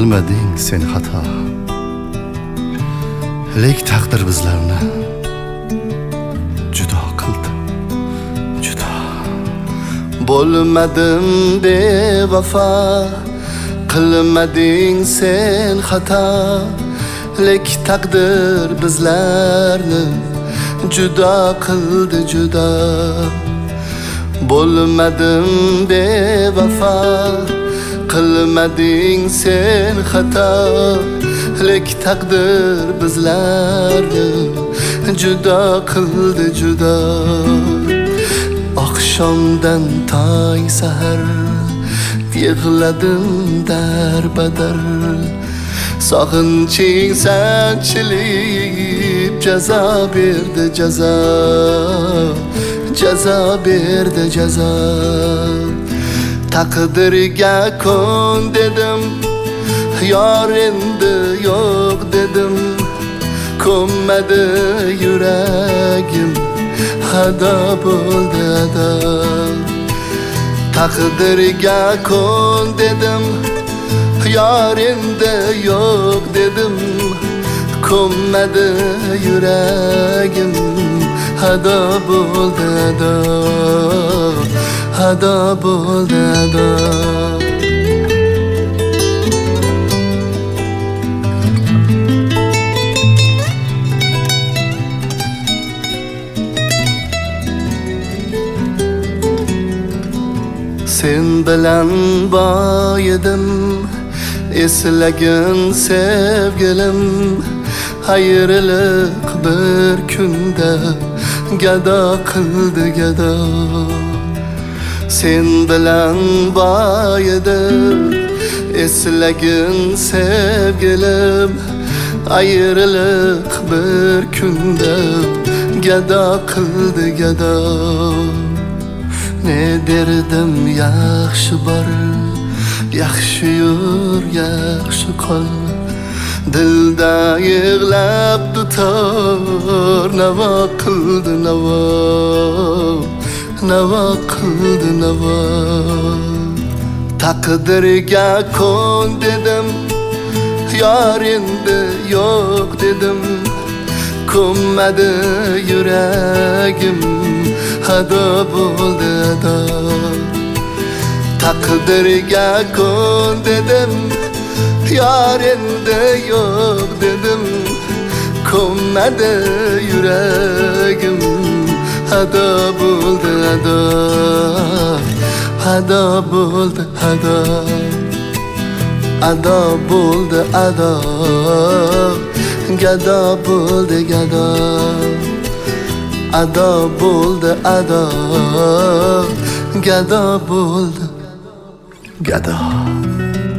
qilmading sen xato, lek taqdir bizlarni judo qildi, judo. Bo'lmadim bevafo, qilmading sen xato, lek taqdir bizlarni judo qildi, judo. Bo'lmadim bevafo, qilmading sen xato, lek taqdir bizlarni judo qildi, judo. Oqshomdan tong sahar yig'ladim darbadar, sog'inching sanchilib jazo berdi, jazo, jazo berdi, jazo. Taqdirga kon dedim, yor endi yo'q dedim, ko'nmadi yuragim, ado bo'ldi, ado. Taqdirga kon dedim, yor endi yo'q dedim, ko'nmadi yuragim, ado bo'ldi, ado, ado bo'ldi, ado. Sen bilan boyidim, eslagin sevgilim, ayriliq bir kunda gado qildi, gado. Sen bilan boyidim, eslagin sevgilim, ayriliq bir kunda gado qildi, gado. Ne derdim yaxshi bor, yaxshi yur, yaxshi qol, dilda yig'lab dutor navo qildi, navo, navo qildi, navo. Taqdirga kon dedim, yor endi yo'q dedim, ko'nmadi yuragim, ado bo'ldi, ado. Taqdirga kon dedim, yor endi yo'q dedim, ko'nmadi yuragim, ado bo'ldi, ado, ado bo'ldi, ado, ado bo'ldi, ado, gado bo'ldi, gado, ado bo'ldi, ado, gado bo'ldi, gado.